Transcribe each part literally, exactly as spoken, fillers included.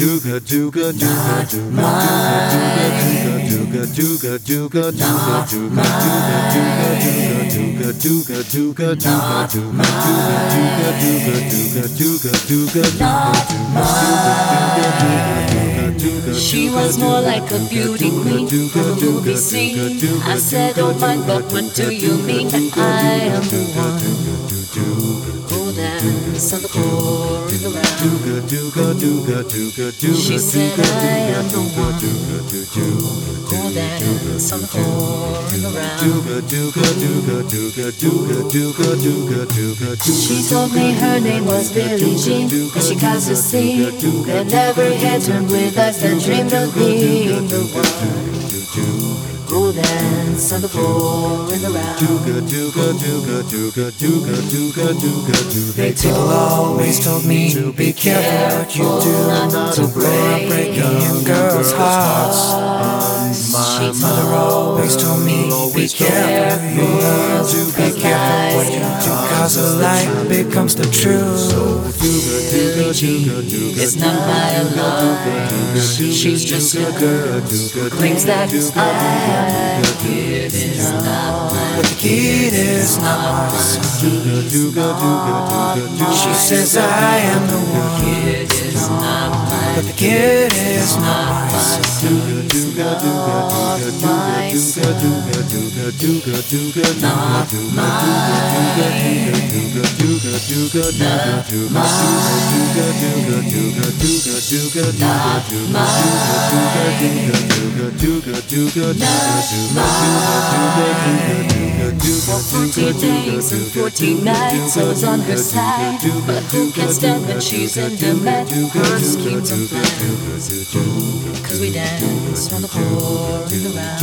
She was more like a beauty queen from a movie scene. I said, oh my God, what do you mean that I am the one who dance on the floor in the round? She said, I am the one who dance on the floor in the round. She told me her name was Billie Jean, and she got to sing, and never had turned with eyes that dreamed of being the one who dance on the floor in the round. People always told me to be careful what you do, to break, break young girls' hearts. My mother always told me, be careful, you learn to be careful what you do, cause a lie becomes the truth. Billie Jean is not my lover, she's just a girl who claims that I am. The kid is not my But the kid is not my son. She says I am the one, but the kid is not my son. Not my son. For forty days and forty nights I was on her side, but who can stand when she's in demand? Her schemes and plans, cause we dance on the floor in the round.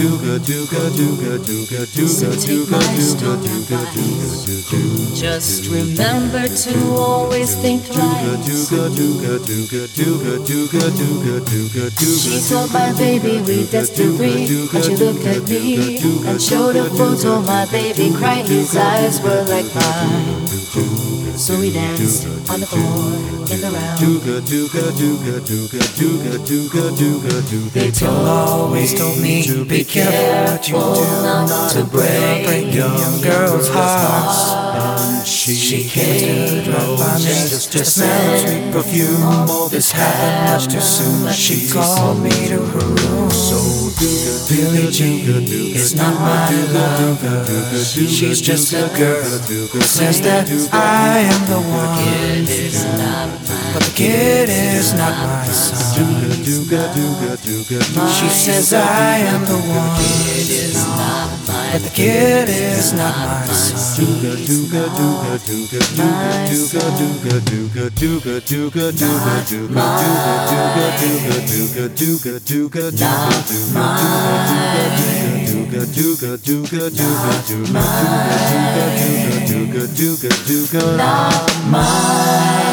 So take my strong advice, just remember to always think twice. She told my baby we danced to breathe, and she looked at me and showed a photo. My baby cried, his eyes were like mine. So we danced on the floor in the round. They told, always told me to be careful what you do, not to break, break young girls' hearts. She, she came right by me, just to smell a sweet perfume. All this happened much too soon. She called me to her room. So Billie Jean is not my lover, she's just a girl who says that I am the one, but the kid is not my son. She says I am the one, but the kid is not my son. Not mine.